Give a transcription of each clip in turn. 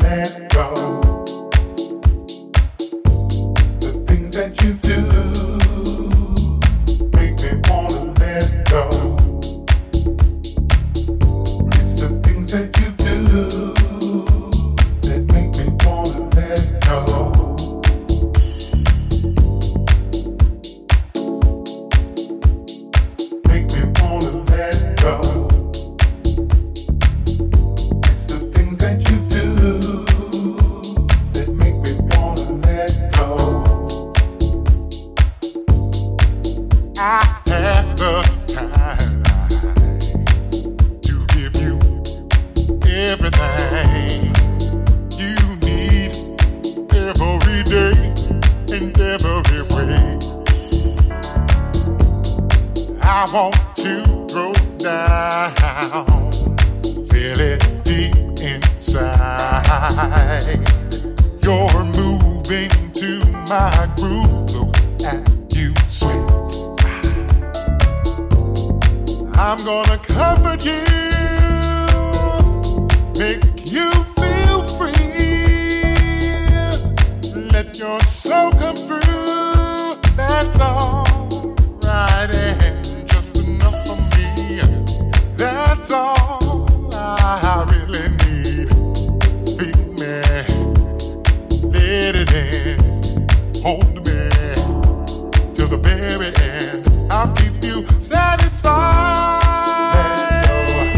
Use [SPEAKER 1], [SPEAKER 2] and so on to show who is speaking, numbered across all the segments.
[SPEAKER 1] I'll keep you satisfied.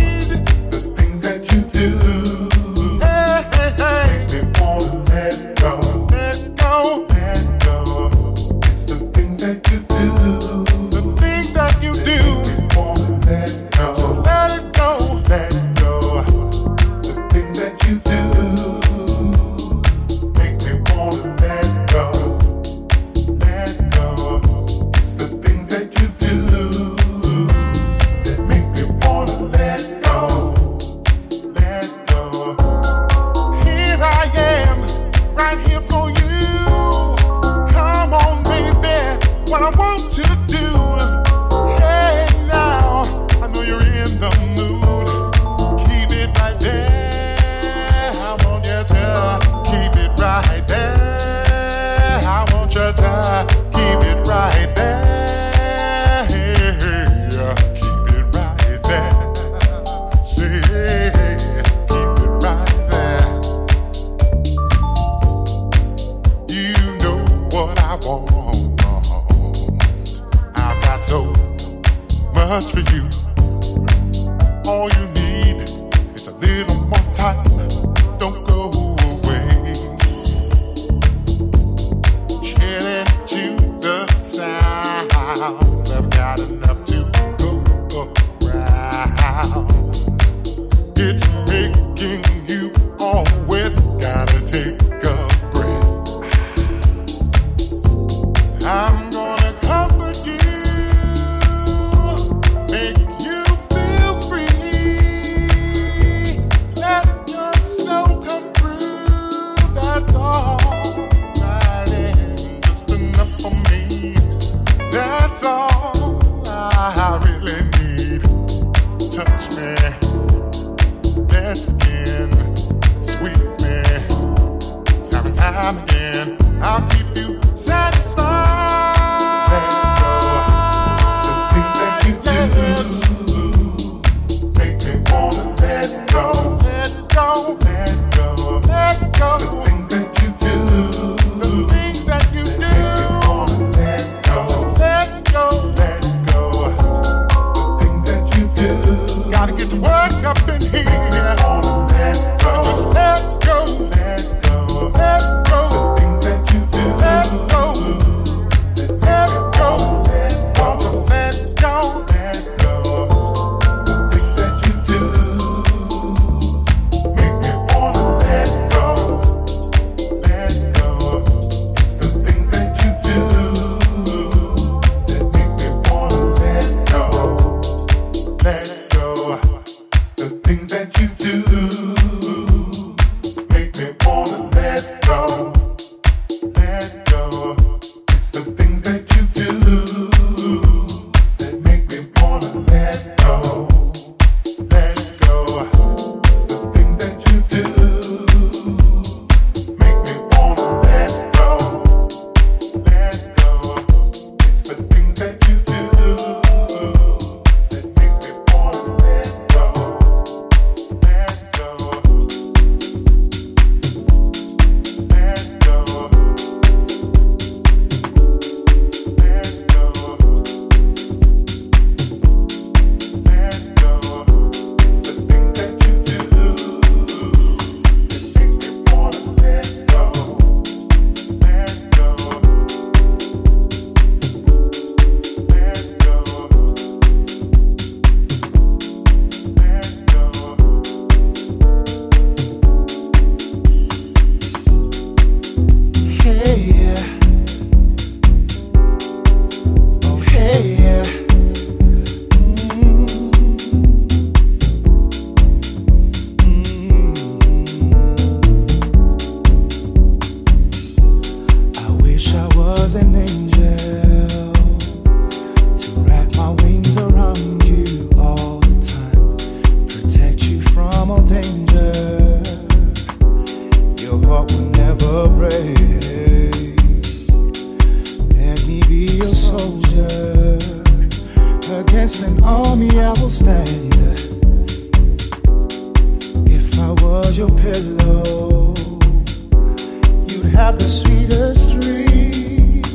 [SPEAKER 1] pillow, you'd have the sweetest dreams.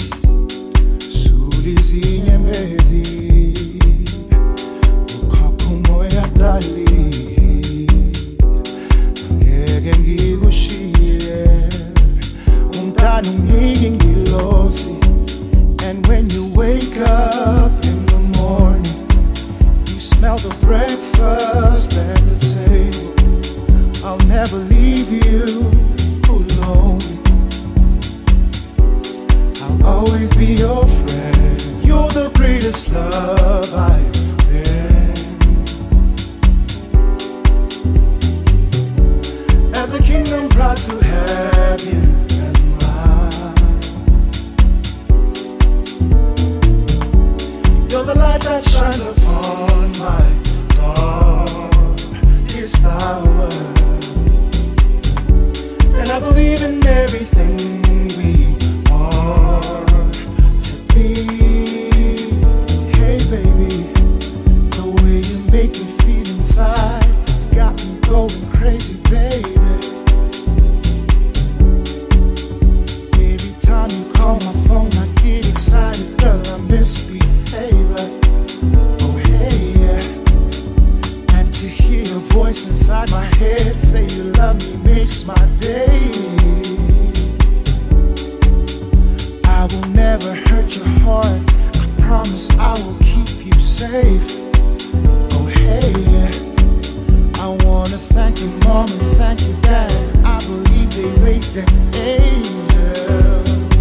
[SPEAKER 1] Sulizi nyembezi, ukhapha umoya dali, angeke ngikushiye, umntana unginike ngilosi. And when you wake up in the morning, you smell the breakfast at the table. I'll never leave you alone. I'll always be your friend. You're the greatest love I've been. As a king, I'm proud to have you as mine. You're the light that shines upon my darkest hour. And I believe in everything we are to be. Hey baby, the way you make me feel inside has got me going crazy, baby. Every time you call my phone, I get excited, girl, I misbehave. Oh hey, yeah. And to hear your voice inside my head say you love me makes my day. I will never hurt your heart, I promise I will keep you safe. Oh hey, yeah. I wanna thank your mom and thank your dad, I believe they raised an angel.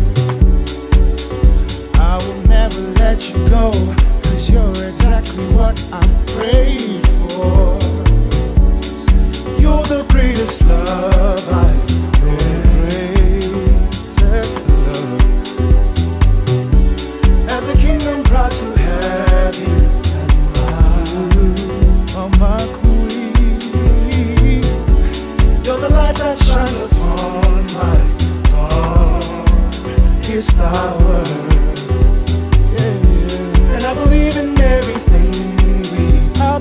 [SPEAKER 1] I will never let you go, 'cause you're exactly what I prayed for. You're the greatest love I've greatest love. As a king, I'm proud to have you as my queen. You're the light that shines upon my darkest hour. And I believe in everything we are.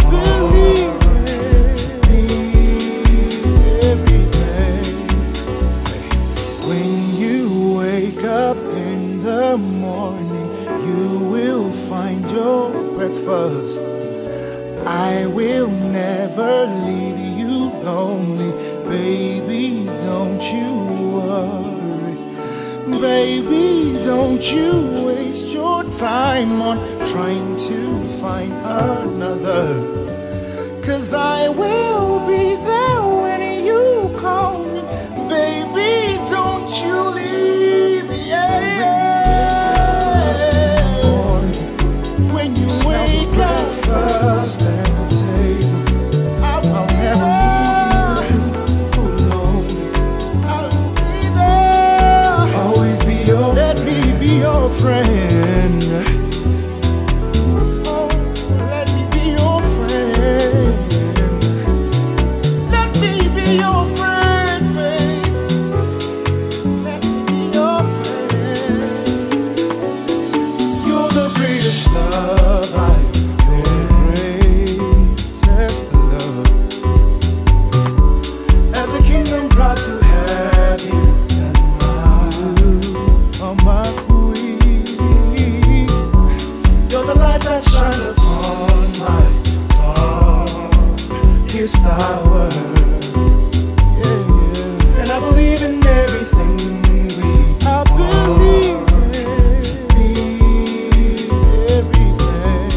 [SPEAKER 1] Everything. When you wake up in the morning, you will find your breakfast. I will never leave you lonely, baby, don't you worry. Baby, don't you waste your time on trying to find another, 'cause I will be there when you call me. Baby, don't you leave, yeah. When you wake up first at the table, I'll never leave you alone. I'll be there, always be your, let me be your friend. Oh, let me be your friend. Let me be your friend, babe. Let me be your friend. You're the greatest love I've greatest love. As a king, I'm proud to have you as my queen. You're the light that shines upon my darkest hour. Yeah, yeah. And I believe in everything we are. Believe to be everything.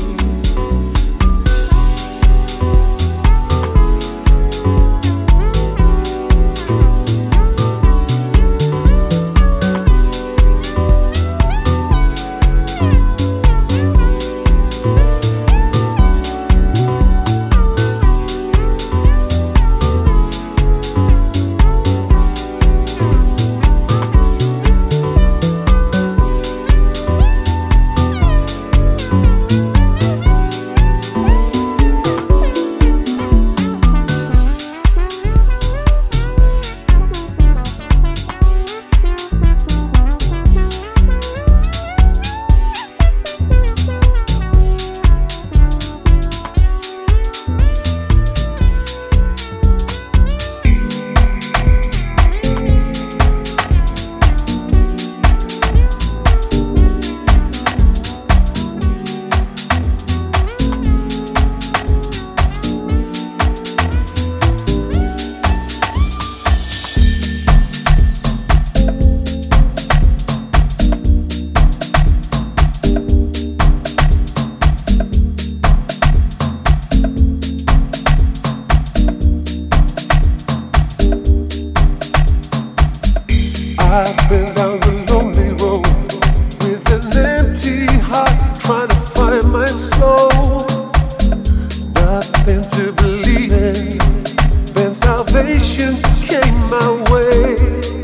[SPEAKER 2] I've been down the lonely road with an empty heart, trying to find my soul. Nothing to believe in. Then salvation came my way.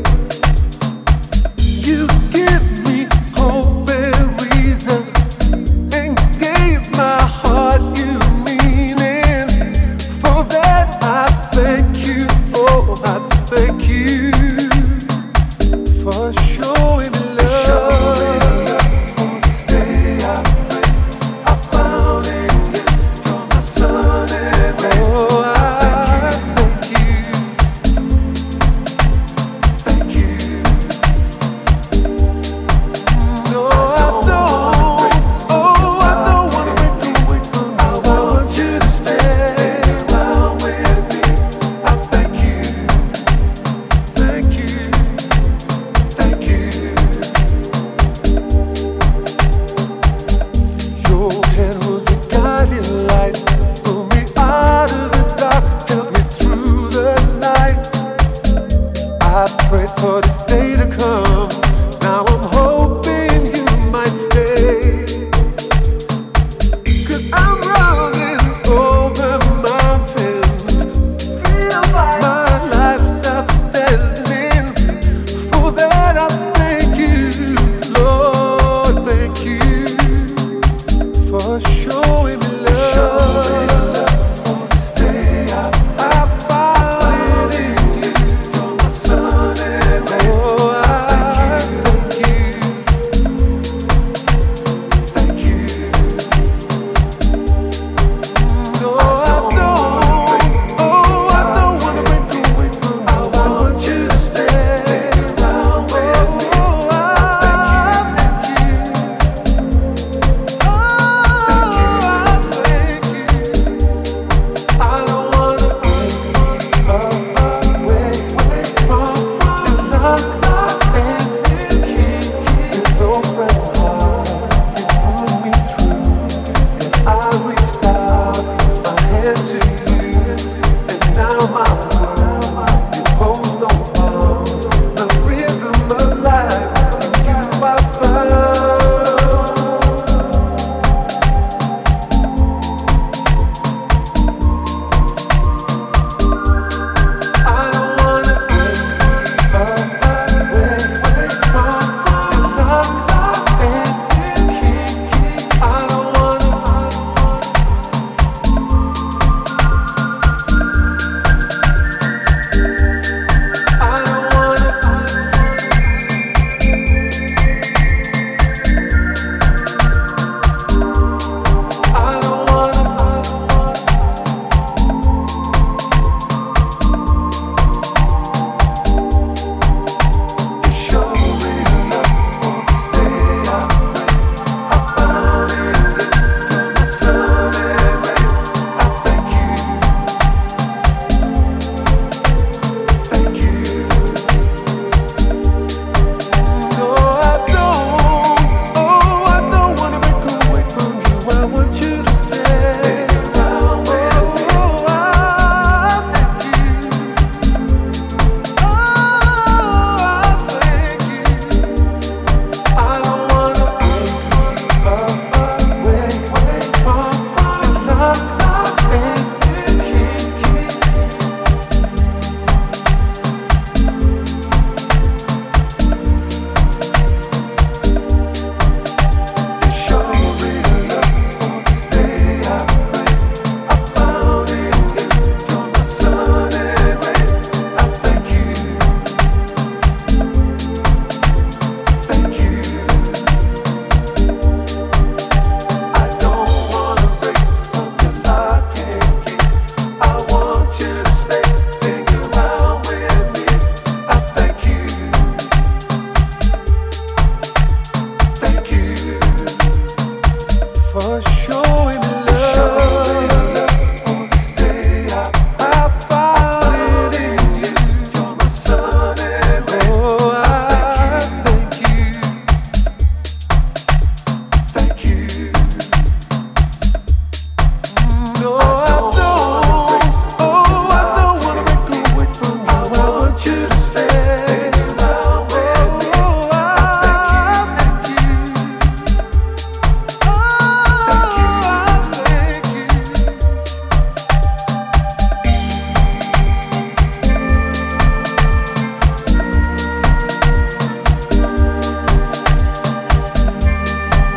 [SPEAKER 2] You give me hope and reason, and gave my heart you meaning. For that I thank you, oh I thank you. For showing me love. On this day I pray, I found in you, you're my sun and rain. Oh, I thank you, thank you. No, I don't. Oh, I don't wanna break away from you. I want you to stay around with me. I thank you, thank you. Thank you. Your hand was a guiding light, pulled me out of the dark, helped me through the night. I prayed for this